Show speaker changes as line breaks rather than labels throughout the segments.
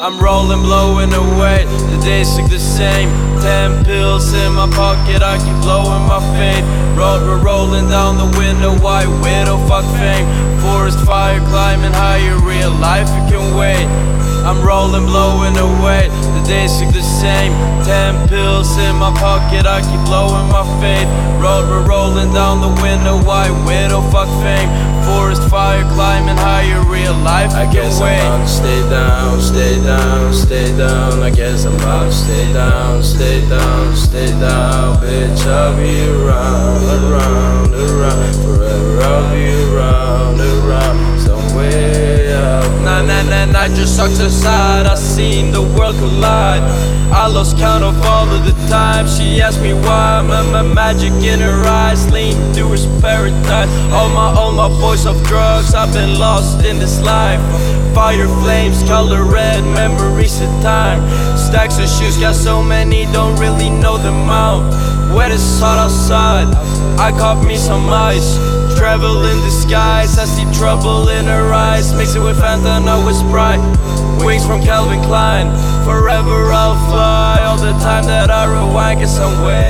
I'm rolling, blowing away, the days look the same. 10 pills in my pocket, I keep blowing my fade. We're rolling down the window, white widow, fuck fame. Forest fire, climbing higher, real life, it can wait. I'm rolling, blowing away, the days look the same. 10 pills in my pocket, I keep blowing my fade. We're rolling down the window, white widow, fuck fame. Forest fire, climbing higher, real life, I guess I'm about to stay down, stay down, stay down. I guess I'm about to stay down, stay down, stay down. Bitch, I'll be around, around, around. Forever I'll be around, around. Somewhere out. Nah, just sucks aside. I seen the world collide. I lost count of all of the time. She asked me why. My magic in her eyes, lean through her paradise. All my voice of drugs, I've been lost in this life. Fire flames, color red, memories of time. Stacks of shoes, got so many, don't really know them out. When it's hot outside, I caught me some ice. Travel in disguise, I see trouble in her eyes. Mix it with Fanta, know it's bright. Wings from Calvin Klein, forever I'll fly. All the time that I rewind, get some way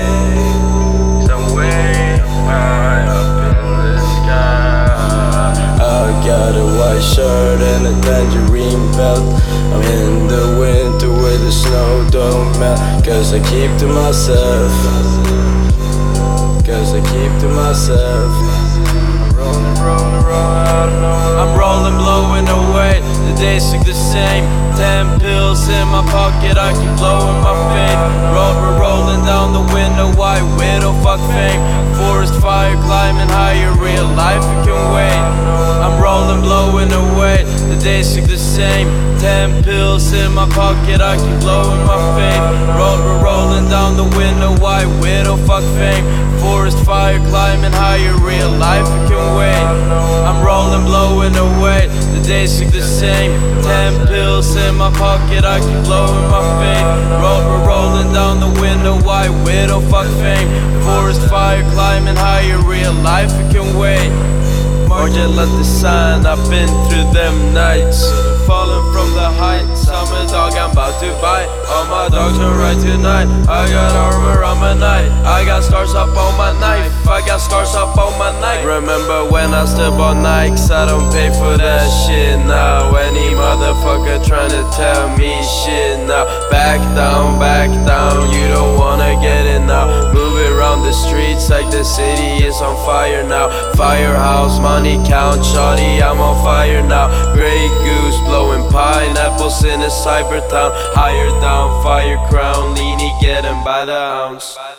high up in the sky. I got a white shirt and a tangerine belt. I'm in the winter where the snow don't melt. Cause I keep to myself. Cause I keep to myself. I'm rolling, blowing away, the days look the same. 10 pills in my pocket, I keep blowing my fade. We're rolling down the window, white widow, fuck fame. Forest fire, climbing higher, real life, it can wait. I'm rolling, blowing away, the days look the same. 10 pills in my pocket, I keep blowing my fade. We're rolling down the window, white widow, fuck fame. Forest fire, climbing higher, real life, it can wait. I'm rolling, blowing away, the days look the same. 10 pills in my pocket, I keep blowing my fade. We're rolling down the window, white widow, fuck fame. Forest fire, climbing higher, real life, it can wait. Margin let the sun, I've been through them nights. Falling from the heights, I'm a dog, I'm about to bite. All my dogs are right tonight. I got armor on my knife, I got scars up on my knife. I got scars up on my knife. Remember when I step on Nikes, I don't pay for that shit now. Any motherfucker trying to tell me shit now. Back down, you don't wanna get it now. Move it around the streets like the city is on fire now. Firehouse, money count, shawty, I'm on fire now. Grey goose, blowing pineapples in a cyber town. Higher down, fire crown, leany, getting by the ounce.